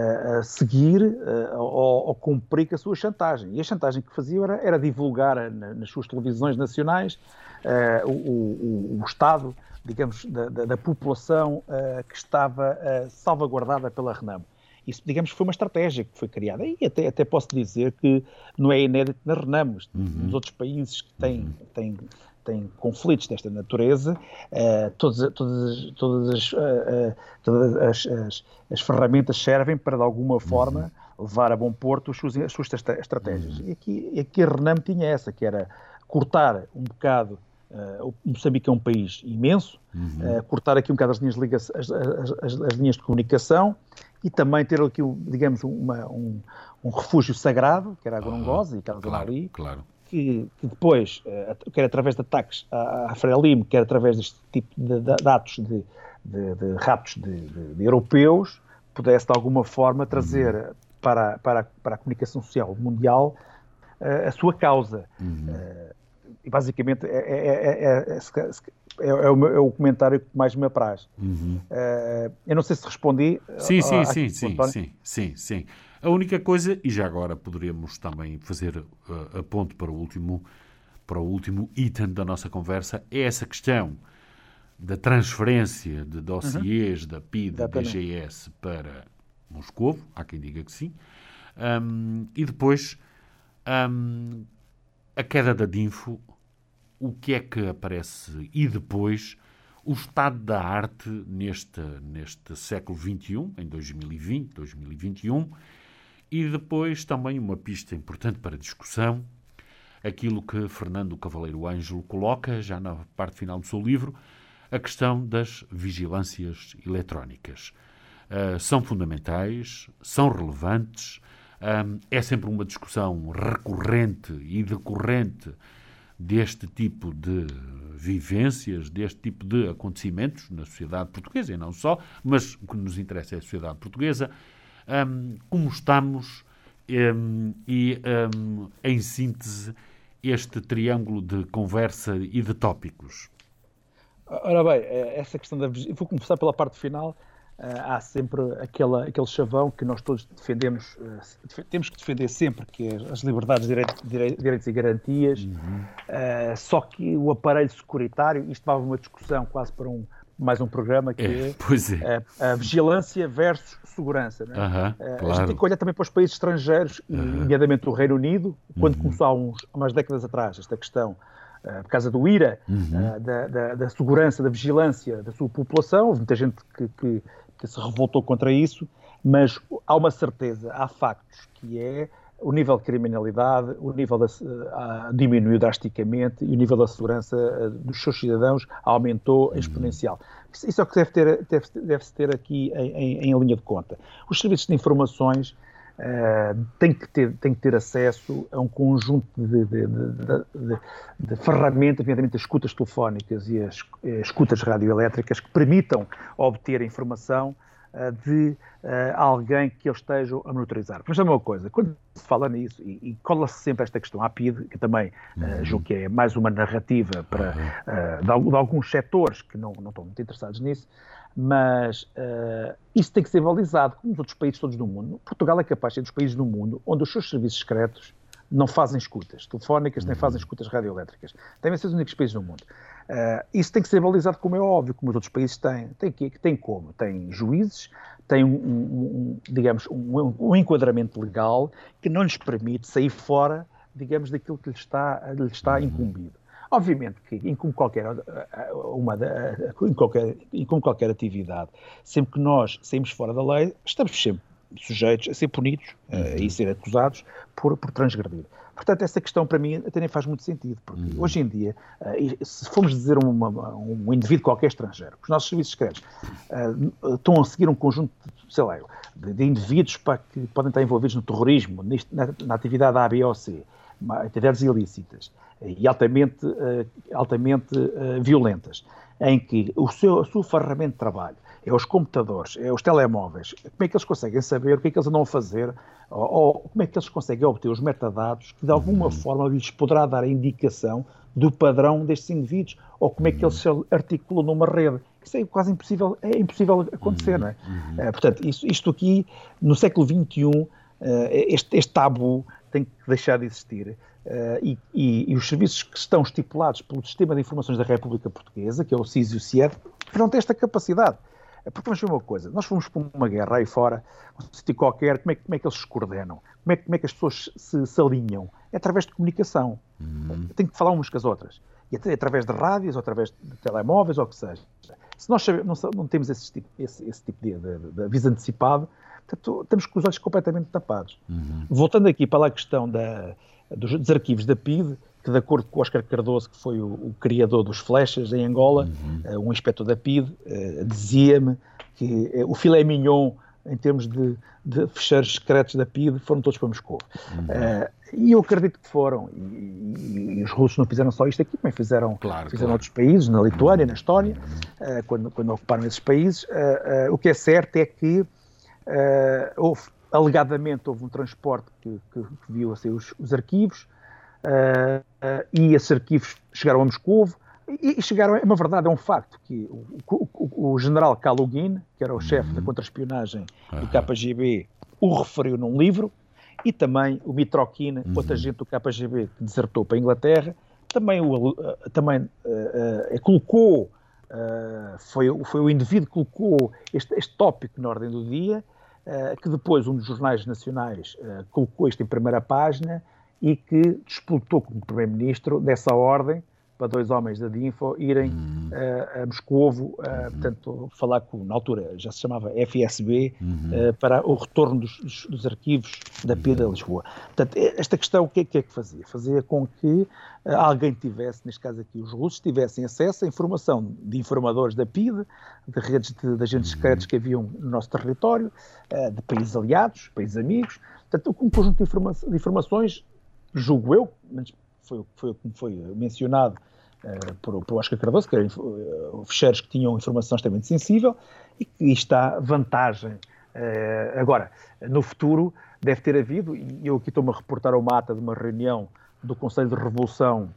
a seguir uh, ou, ou cumprir com a sua chantagem. E a chantagem que faziam era, era divulgar na, nas suas televisões nacionais uh, o, o, o estado, digamos, da, da, da população uh, que estava uh, salvaguardada pela Renamo. Isso, digamos, foi uma estratégia que foi criada. E até, até posso dizer que não é inédito na Renamo. Uhum. Nos outros países que têm... Uhum. têm tem conflitos desta natureza, uh, todas, todas, todas, as, uh, uh, todas as, as, as ferramentas servem para, de alguma forma, uhum. levar a bom porto as suas, as suas estratégias. Uhum. E, aqui, e aqui a Renamo tinha essa, que era cortar um bocado, uh, o Moçambique é um país imenso, uhum. uh, cortar aqui um bocado as linhas, de as, as, as, as linhas de comunicação e também ter aqui, digamos, uma, um, um refúgio sagrado, que era a Gorongosa uhum. e aquela zona ali. Claro. Que, que depois, uh, quer através de ataques à, à Frelimo, quer através deste tipo de, de, de atos de, de, de raptos de, de, de europeus, pudesse de alguma forma trazer uhum. para, para, para a comunicação social mundial uh, a sua causa. Uhum. Uh, e basicamente é, é, é, é, é, é, o, meu, é o comentário que mais me apraz. Uhum. Uh, eu não sei se respondi. Sim, sim, a, a, sim, sim, sim, sim, sim. A única coisa, e já agora poderíamos também fazer uh, a ponto para o último, para o último item da nossa conversa, é essa questão da transferência de dossiês uhum. da P I D, D G S para Moscovo, há quem diga que sim, um, e depois um, a queda da Dinfo, o que é que aparece, e depois o estado da arte neste, neste século vinte e um, em dois mil e vinte, dois mil e vinte e um, e depois também uma pista importante para discussão, aquilo que Fernando Cavaleiro Ângelo coloca, já na parte final do seu livro, a questão das vigilâncias eletrónicas. Uh, são fundamentais, são relevantes, um, é sempre uma discussão recorrente e decorrente deste tipo de vivências, deste tipo de acontecimentos na sociedade portuguesa, e não só, mas o que nos interessa é a sociedade portuguesa. Um, como estamos um, e, um, em síntese, este triângulo de conversa e de tópicos? Ora bem, essa questão da... Vou começar pela parte final. Uh, há sempre aquela, aquele chavão que nós todos defendemos, uh, temos que defender sempre, que é as liberdades, direitos, direitos e garantias, uhum. uh, só que o aparelho securitário, isto vai uma discussão quase para um, mais um programa, que é, é, é. A, a vigilância versus segurança. Não é? Uhum, uh, claro. A gente tem que olhar também para os países estrangeiros, uhum. nomeadamente o Reino Unido, quando uhum. começou há, uns, há umas décadas atrás esta questão, Uh, por causa do I R A, uhum. uh, da, da, da segurança, da vigilância da sua população. Houve muita gente que, que, que se revoltou contra isso, mas há uma certeza, há factos, que é o nível de criminalidade, o nível da, uh, diminuiu drasticamente e o nível da segurança uh, dos seus cidadãos aumentou uhum. exponencial. Isso, isso é o que deve ter, deve, deve-se ter aqui em, em, em linha de conta. Os serviços de informações Uh, tem, que ter, tem que ter acesso a um conjunto de, de, de, de, de ferramentas, nomeadamente as escutas telefónicas e as, as escutas radioelétricas, que permitam obter a informação uh, de uh, alguém que eles estejam a monitorizar. Mas também uma coisa, quando se fala nisso, e, e cola-se sempre esta questão à P I D, que também uh, julgo que é mais uma narrativa para, uh, de, de alguns setores que não, não estão muito interessados nisso, mas uh, isso tem que ser balizado, como nos outros países todos do mundo. Portugal é capaz de ser dos países do mundo onde os seus serviços secretos não fazem escutas telefónicas, nem fazem escutas radioelétricas. Devem ser os únicos países no mundo. Uh, isso tem que ser balizado, como é óbvio, como os outros países têm. Tem, que, tem como? Tem juízes, tem, um, um, um, digamos, um, um enquadramento legal que não lhes permite sair fora, digamos, daquilo que lhes está, lhes está incumbido. Obviamente que, em como qualquer, uma, em qualquer, em como qualquer atividade, sempre que nós saímos fora da lei, estamos sempre sujeitos a ser punidos uh, e ser acusados por, por transgredir. Portanto, essa questão para mim até nem faz muito sentido, porque uhum. hoje em dia, uh, se formos dizer uma, um indivíduo qualquer estrangeiro, os nossos serviços secretos uh, estão a seguir um conjunto, sei lá, de, de indivíduos para, que podem estar envolvidos no terrorismo, nisto, na, na atividade A, B ou C, atividades ilícitas e altamente, uh, altamente uh, violentas, em que o seu, a sua ferramenta de trabalho é os computadores, é os telemóveis, como é que eles conseguem saber o que é que eles andam a fazer, ou, ou como é que eles conseguem obter os metadados que de alguma forma lhes poderá dar a indicação do padrão destes indivíduos, ou como é que eles se articulam numa rede. Isso é quase impossível, é impossível acontecer, não é? Uhum. Uh, portanto, isso, isto aqui, no século vinte e um, uh, este, este tabu tem que deixar de existir. Uh, e, e, e os serviços que estão estipulados pelo Sistema de Informações da República Portuguesa, que é o S I S e o C I E D, não têm esta capacidade. Porque vamos ver uma coisa, nós fomos para uma guerra aí fora, um sítio qualquer, como é, como é que eles se coordenam? Como é, como é que as pessoas se, se alinham? É através de comunicação. Uhum. Tem que falar umas com as outras. E até através de rádios, ou através de telemóveis, ou o que seja. Se nós sabemos, não, não temos esse tipo, esse, esse tipo de, de, de aviso antecipado, portanto, estamos com os olhos completamente tapados. Uhum. Voltando aqui para a questão da, dos, dos arquivos da P I D, que de acordo com o Oscar Cardoso, que foi o, o criador dos flechas em Angola, uhum. uh, um inspetor da P I D, uh, dizia-me que uh, o filé mignon, em termos de, de fecheiros secretos da P I D, foram todos para Moscou. Uhum. Uh, e eu acredito que foram. E, e, e os russos não fizeram só isto aqui, também fizeram, claro, fizeram claro. outros países, na Lituânia, na Estónia, uh, quando, quando ocuparam esses países. Uh, uh, o que é certo é que uh, houve, alegadamente, houve um transporte que, que, que viu assim, os, os arquivos, Uh, uh, e esses arquivos chegaram a Moscovo e, e chegaram, é uma verdade, é um facto que o, o, o general Kalugin, que era o chefe uhum. da contra-espionagem uhum. do K G B, o referiu num livro, e também o Mitrokhin, uhum. outro agente do K G B que desertou para a Inglaterra, também, o, uh, também uh, uh, colocou, uh, foi, foi o indivíduo que colocou este, este tópico na ordem do dia, uh, que depois um dos jornais nacionais uh, colocou isto em primeira página, e que disputou como primeiro-ministro dessa ordem para dois homens da Dinfo irem uhum. uh, a Moscovo, uh, uhum. portanto, falar com, na altura já se chamava F S B, uhum. uh, para o retorno dos, dos, dos arquivos da P I D a Lisboa. Portanto, esta questão, o que é que, é que fazia? Fazia com que uh, alguém tivesse, neste caso aqui os russos, tivessem acesso à informação de informadores da P I D, de redes de, de agentes secretos que haviam no nosso território, uh, de países aliados, países amigos, portanto, um conjunto de, informa de informações, julgo eu, mas foi, foi como foi mencionado uh, por, por Oscar Cardoso, que eram uh, fecheiros que tinham informação extremamente sensível, e que está vantagem. Uh, agora, no futuro deve ter havido, e eu aqui estou-me a reportar uma ata de uma reunião do Conselho de Revolução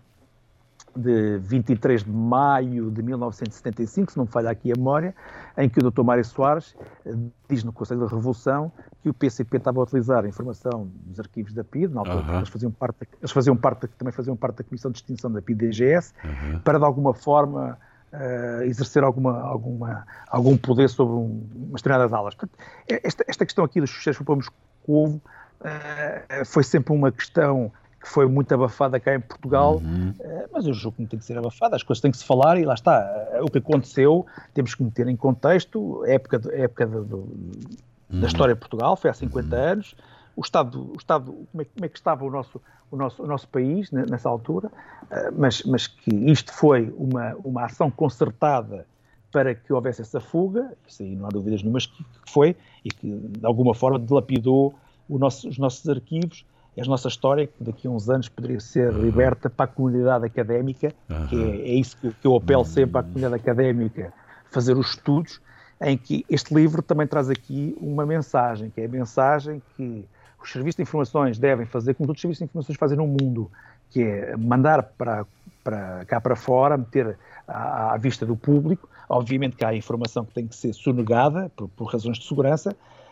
de vinte e três de maio de mil novecentos e setenta e cinco, se não me falha aqui a memória, em que o doutor Mário Soares diz no Conselho da Revolução que o P C P estava a utilizar a informação dos arquivos da P I D, na altura uh-huh. eles faziam parte, eles faziam parte, também faziam parte da Comissão de Extinção da P I D G S, uh-huh. para de alguma forma uh, exercer alguma, alguma, algum poder sobre um, umas determinadas aulas. Portanto, esta, esta questão aqui dos fecheiros para Moscovo uh, foi sempre uma questão que foi muito abafada cá em Portugal, uhum. mas eu julgo que não tem que ser abafada, as coisas têm que se falar e lá está. O que aconteceu, temos que meter em contexto, a época, de, a época de, de, uhum. da história de Portugal, foi há cinquenta uhum. anos, o Estado, o Estado como, é, como é que estava o nosso, o nosso, o nosso país nessa altura, mas, mas que isto foi uma, uma ação concertada para que houvesse essa fuga, isso aí não há dúvidas nenhumas que foi, e que de alguma forma dilapidou o nosso, os nossos arquivos, a nossa história, que daqui a uns anos poderia ser liberta para a comunidade académica, uhum. que é, é isso que, que eu apelo sempre à comunidade académica, fazer os estudos, em que este livro também traz aqui uma mensagem, que é a mensagem que os serviços de informações devem fazer, como todos os serviços de informações fazem no mundo, que é mandar para, para cá para fora, meter à, à vista do público. Obviamente que há informação que tem que ser sonegada, por, por razões de segurança,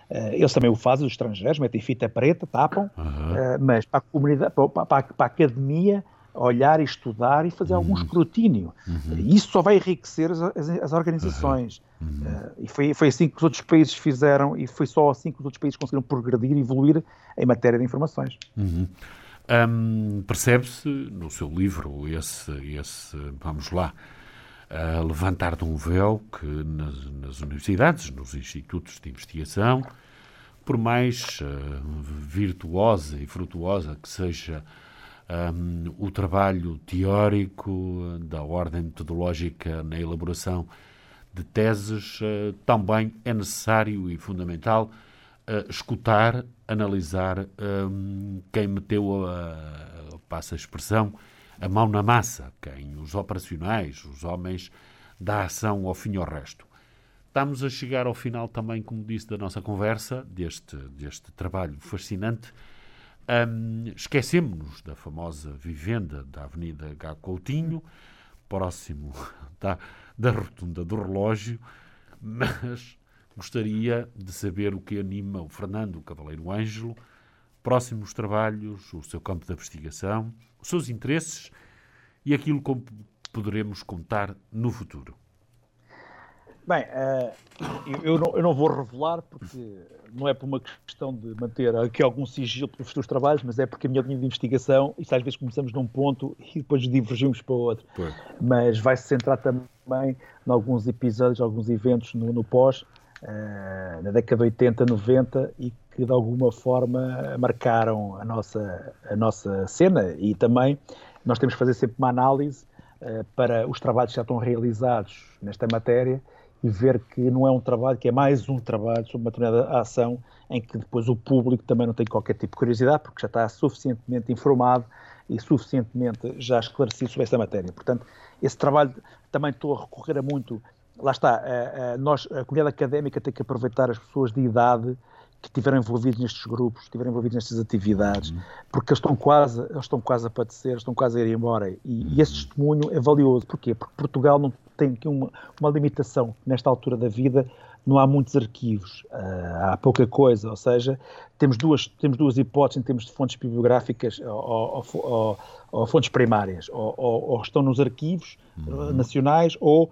eles também o fazem, os estrangeiros, metem fita preta, tapam, Uhum. uh, mas para a comunidade, para, para, para a academia, olhar e estudar e fazer uhum. algum escrutínio. Uhum. Isso só vai enriquecer as, as, as organizações. Uhum. Uh, e foi, foi assim que os outros países fizeram, e foi só assim que os outros países conseguiram progredir e evoluir em matéria de informações. Uhum. Um, percebe-se no seu livro esse, esse vamos lá, uh, levantar de um véu que nas, nas universidades, nos institutos de investigação, por mais uh, virtuosa e frutuosa que seja um, o trabalho teórico da ordem metodológica na elaboração de teses, uh, também é necessário e fundamental uh, escutar, analisar um, quem meteu, a, a, passa a expressão, a mão na massa, quem, os operacionais, os homens da ação ao fim e ao resto. Estamos a chegar ao final também, como disse, da nossa conversa, deste, deste trabalho fascinante. Um, esquecemos-nos da famosa vivenda da Avenida Gá Coutinho, próximo da, da rotunda do relógio, mas gostaria de saber o que anima o Fernando Cavaleiro Ângelo, próximos trabalhos, o seu campo de investigação, os seus interesses e aquilo como poderemos contar no futuro. Bem, uh, eu, eu, não, eu não vou revelar, porque não é por uma questão de manter aqui algum sigilo pelos futuros trabalhos, mas é porque a minha linha de investigação, isto às vezes começamos num ponto e depois divergimos para o outro. Pois. Mas vai-se centrar também em alguns episódios, alguns eventos no, no pós, uh, na década de oitenta, noventa, e que de alguma forma marcaram a nossa, a nossa cena, e também nós temos que fazer sempre uma análise uh, para os trabalhos que já estão realizados nesta matéria, e ver que não é um trabalho, que é mais um trabalho sobre uma determinada ação em que depois o público também não tem qualquer tipo de curiosidade, porque já está suficientemente informado e suficientemente já esclarecido sobre esta matéria. Portanto, esse trabalho também estou a recorrer a muito, lá está, a, a, nós, a comunidade académica tem que aproveitar as pessoas de idade que estiveram envolvidos nestes grupos, que estiveram envolvidos nestas atividades, uhum. porque eles estão quase, eles estão quase a padecer, estão quase a ir embora. E, e esse testemunho é valioso. Porquê? Porque Portugal não tem aqui uma, uma limitação. Nesta altura da vida não há muitos arquivos, uh, há pouca coisa, ou seja, temos duas, temos duas hipóteses em termos de fontes bibliográficas ou, ou, ou, ou fontes primárias, ou, ou, ou estão nos arquivos uhum. nacionais, ou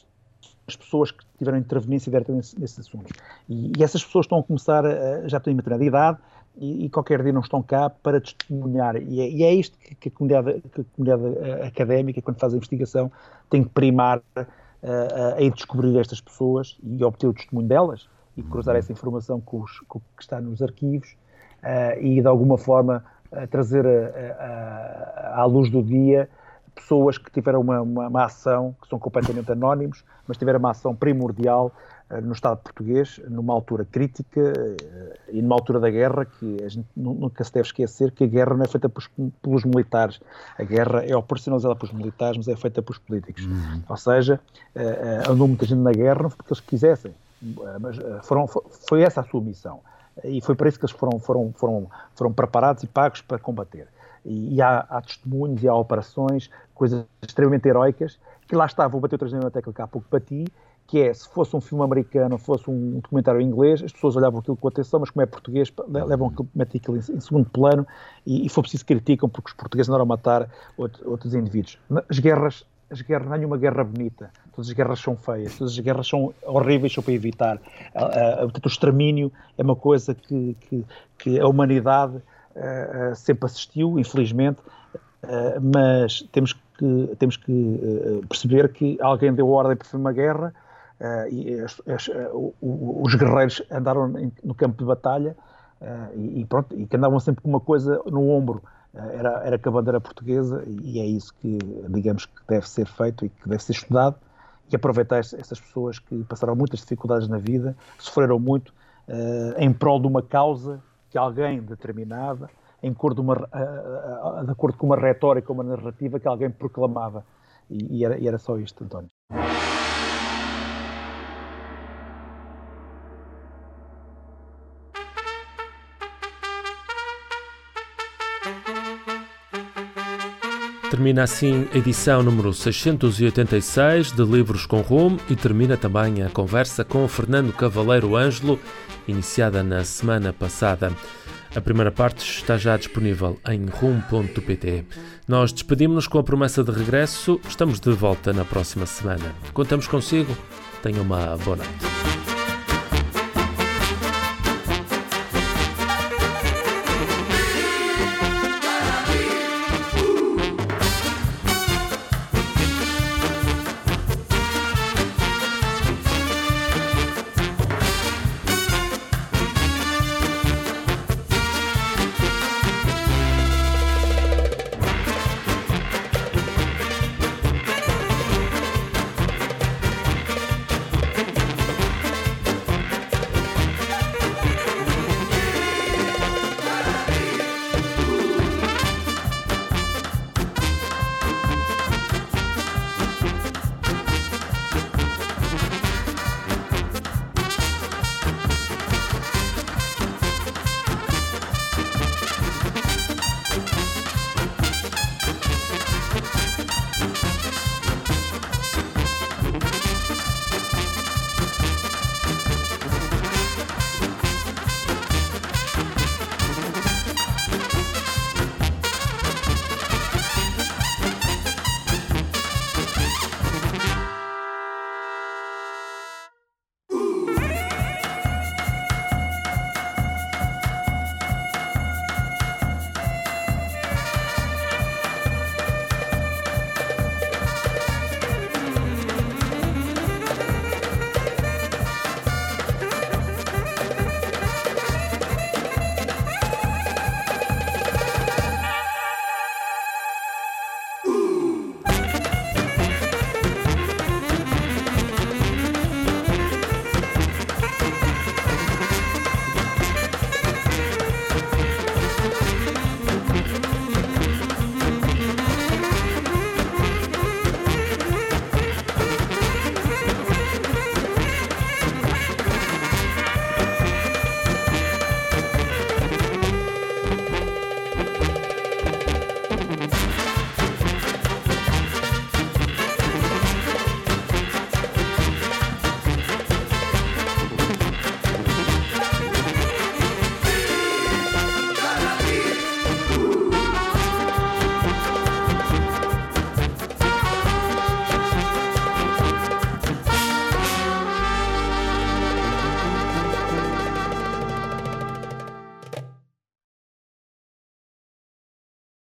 as pessoas que tiveram interveniência direta nesses, nesses assuntos. E, e essas pessoas estão a começar, a, já têm uma determinada idade, e, e qualquer dia não estão cá para testemunhar. E é, e é isto que, que, a comunidade, que a comunidade académica, quando faz a investigação, tem que primar uh, uh, em descobrir estas pessoas e obter o testemunho delas, e cruzar essa informação com, os, com o que está nos arquivos, uh, e de alguma forma uh, trazer a, a, à luz do dia pessoas que tiveram uma, uma, uma ação, que são completamente anónimos, mas tiveram uma ação primordial uh, no Estado português, numa altura crítica uh, e numa altura da guerra, que a gente nunca se deve esquecer que a guerra não é feita pelos, pelos militares. A guerra é operacionalizada pelos militares, mas é feita pelos políticos. Uhum. Ou seja, uh, uh, andou muita gente na guerra, não foi porque eles quisessem, uh, mas uh, foram, foi essa a sua missão. E foi para isso que eles foram, foram, foram, foram preparados e pagos para combater. E, e há, há testemunhos e há operações, coisas extremamente heroicas, que lá está, vou bater outra vez na tecla que há pouco bati, que é, se fosse um filme americano, fosse um documentário em inglês, as pessoas olhavam aquilo com atenção, mas como é português, levam aquilo, metem aquilo em, em segundo plano, e, e for preciso criticam, porque os portugueses andaram a matar outro, outros indivíduos. As guerras, as guerras, não há nenhuma guerra bonita, todas as guerras são feias, todas as guerras são horríveis, são para evitar. Uh, uh, o extermínio é uma coisa que, que, que a humanidade Uh, uh, sempre assistiu, infelizmente, uh, mas temos que, temos que uh, perceber que alguém deu ordem para uma guerra, uh, e as, as, uh, os guerreiros andaram em, no campo de batalha, uh, e, e pronto, e que andavam sempre com uma coisa no ombro, uh, era, era com a bandeira portuguesa, e, e é isso que, digamos, que deve ser feito e que deve ser estudado, e aproveitar essas pessoas que passaram muitas dificuldades na vida, sofreram muito, uh, em prol de uma causa que alguém determinava, em acordo, uma, uh, uh, de acordo com uma retórica, uma narrativa que alguém proclamava. E, e, era, e era só isto, António. Termina assim a edição número seiscentos e oitenta e seis de Livros com Rumo, e termina também a conversa com Fernando Cavaleiro Ângelo, iniciada na semana passada. A primeira parte está já disponível em rum ponto pt. Nós despedimos-nos com a promessa de regresso. Estamos de volta na próxima semana. Contamos consigo. Tenha uma boa noite.